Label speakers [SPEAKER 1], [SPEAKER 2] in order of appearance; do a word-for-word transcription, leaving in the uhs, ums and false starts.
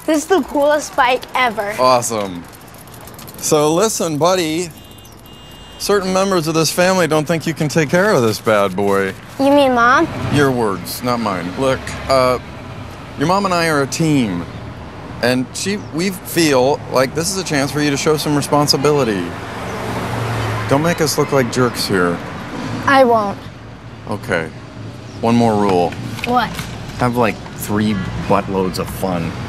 [SPEAKER 1] This is the coolest bike ever.
[SPEAKER 2] Awesome. So listen, buddy. Certain members of this family don't think you can take care of this bad boy.
[SPEAKER 1] You mean Mom?
[SPEAKER 2] Your words, not mine. Look, uh, your mom and I are a team. And she, we feel like this is a chance for you to show some responsibility. Don't make us look like jerks here.
[SPEAKER 1] I won't.
[SPEAKER 2] Okay. One more rule.
[SPEAKER 1] What?
[SPEAKER 3] Have like three buttloads of fun.